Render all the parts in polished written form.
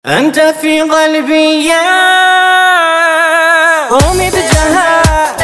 أنت في قلبي يا امید جهان.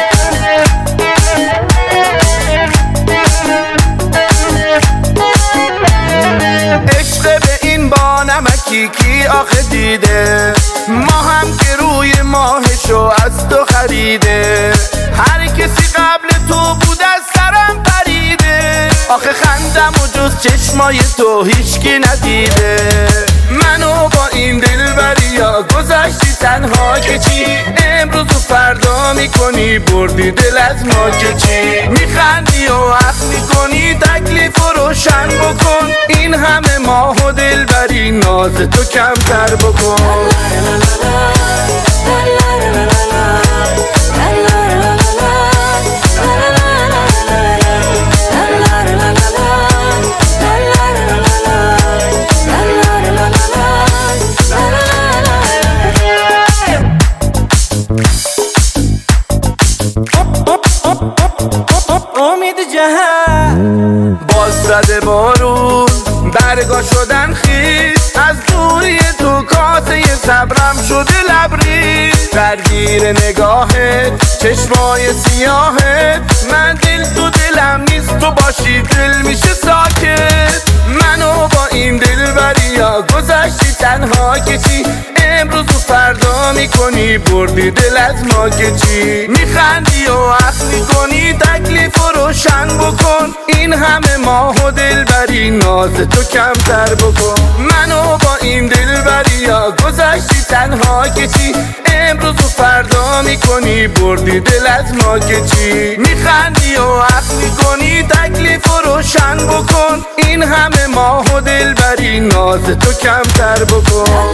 عشق به این بانمکی کی آخه دیده، ما هم که روی ماهشو از تو خریده. هر کسی قبل تو بود از سرم پریده، آخه خندم و جز چشمای تو هیچکی ندیده. منو با این دلبریا گذاشتی تنها که چی، امروز و فردا میکنی بردی دل از ما که چی. میخندی و عقل میکنی تکلیف رو روشن بکن، این همه ماه و دلبری ناز تو کمتر بکن. امید جهان. باز زده بارون برگا شدن خیز، از دوری تو کاسه صبرم شده لبریز. درگیر نگاهت چشمای سیاهت، من دل تو دلم نیست تو باشی دل میشه ساکت. منو با این دلبریا گذاشتی تنها که چی، امروز و فردا میکنی بردی دل از ما که چی. میخندی و عقل میکنی تکلیف رو روشن بکن، این همه ماه و دلبری ناز تو کمتر بکن. منو با این دلبریا گذاشتی تنها که چی، امروز و فردا میکنی بردی دل از ما که چی. میخندی و عقل میکنی تکلیف رو روشن بکن، این همه ماه و دلبری ناز تو کمتر بکن.